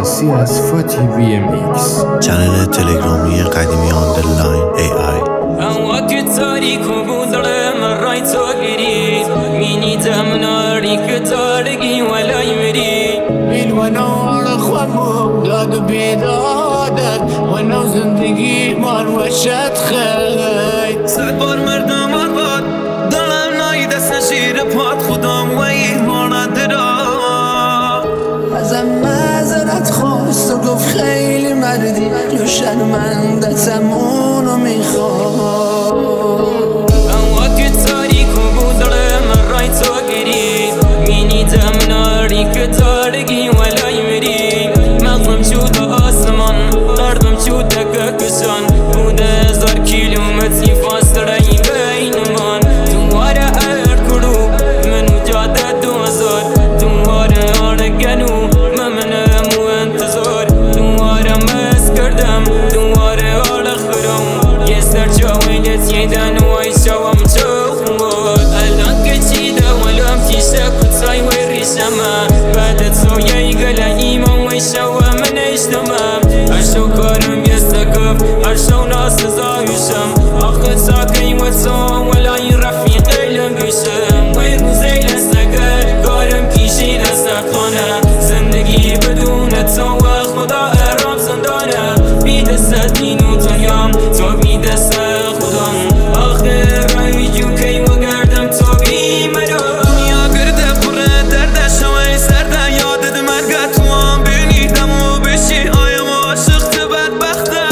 دسترسی از فاتی بی ام ایکس، چنل تلگرامی قدیمی آندرلاین AI. وقت تاریک و بودرم رای تو گرید مینی تمناری که تارگی ولای مرید الونور خوامو داد بیدادت ونو زندگی مار وشت خیل صد بار مردم آباد دلم نای دست شیر پاد خودم و ایمان درا ازم معذرت خواست و گفت خیلی مردی یا شرمندتم اونو میخواد وقت تاریک و بودرم رای تو گرید مینی تمناری که تارگی ولای مرید مغزم شد آسمان قردم شد ککشان بود 1000 کیلومتری فاصله بین من دواره هر کرو منو جاده 2000 دواره آرگنو ممنم و انتظار دواره مس کردم دواره آلخرم یه سر جاویلت یدن و ایشوام چوخمود الان که چیده ولم تیشه کتای و ریشمه بعد تو یه گله ایمان و ایشوام من اشتمم هرشو کارم یه سکف هرشو ناسزایشم آخه ساکی و تو ولای رفیقی لنگشم و روزی لسکر کارم پیشی دستخانه زندگی بدون تو و خدا ارام زندانه بی دست دین و دنیام تو بی دست خودم آخر رای جو کی و گردم تو بی مرا دنیا گرده پره درده شوی سرده یادت مرگت تو هم بینیدم و بشی آیم عاشق تو بدبخته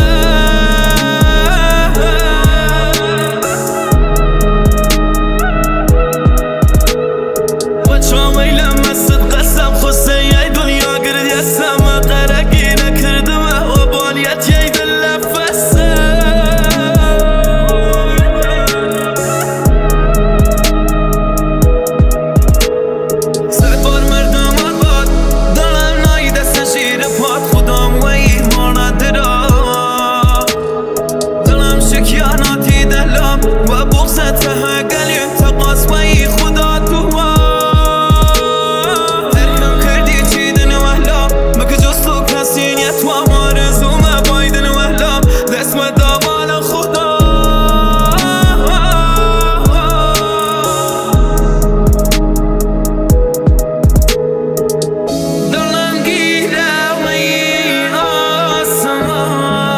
و چاویلم مست قسم خوسته یه دنیا گرد یستم قرقی نکردم و بالیت یه دل نفسه صد بار مردم آباد دلم نای دست شیر پاد خودم و ایمان درا دلم شکیاناتی دلم و بغزت هگلیم تقاس و ای خدا تو هرکم کردی چیدن وحلا مکه جز تو کسی نیت و مارزوم بایدن وحلا دست مدامال خدا دلم گیره و این آسمان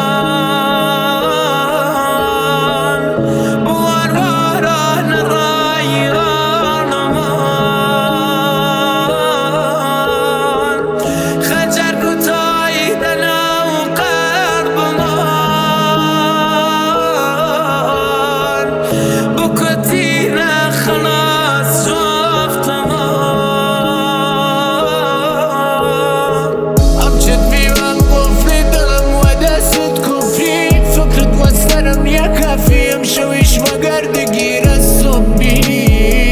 بوار نرای آنمان خجر کتای دلم قرب من بکتی نخلاص شفتمان ابجد بیوان قفلی دلم و دست کفری فکرت و سرم یا کافیم شویش و گردگیر صبحی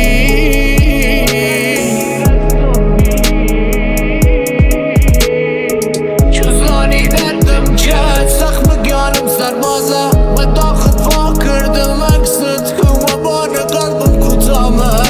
چوزانی دردم جد زخم گانم سربازه و داخت وا کردم اکست کن و بار قلبم کتامه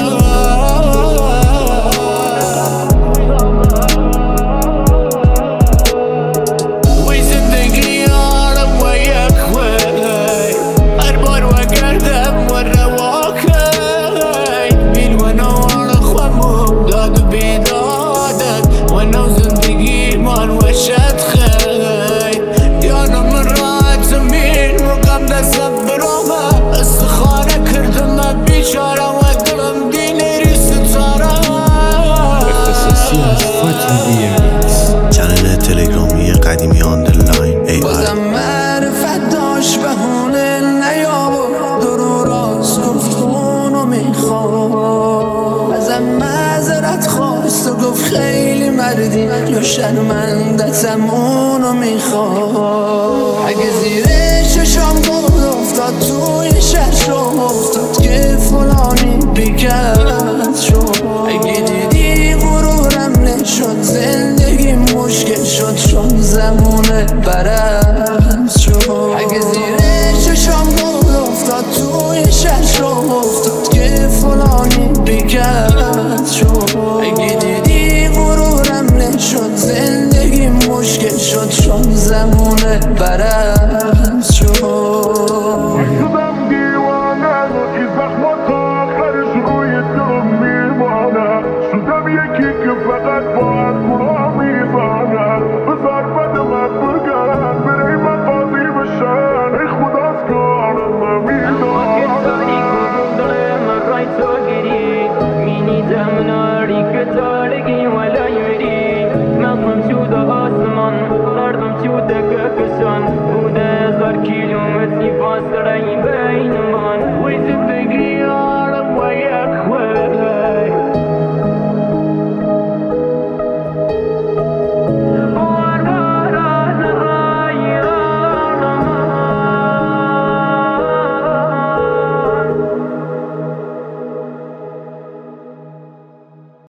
وی زندگی آرم و یک وی هر بار و گردم و رواکی این و نوار خوامو داد و بیدادت و نو زندگی من و شد خیل دیانم راحت زمین مقام دستم برامه استخانه کردم بیچاره و دلم دینری ستاره دسترسی از فاتی بی ام ایکس. چنل تلگرامی قدیمی آندرلاین AI. بازم معرفت داشت بهونه نیاور درو راست گفت اونو میخواد ازم معذرت خواست و گفت خیلی مردی یا شرمندتم اونو میخواد اگه زیر چشم گل افتاد توی ششم افتاد که فلانی بیکرد شد اگه دیدی غرورم نشد زندگی مشکل شد چون زمونه برد شد اگه زیر چشم گل افتاد توی ششم افتاد که فلانی بیکرد شد اگه دیدی غرورم نشد زندگی مشکل بودە 1000 کیلومتری فاصلەی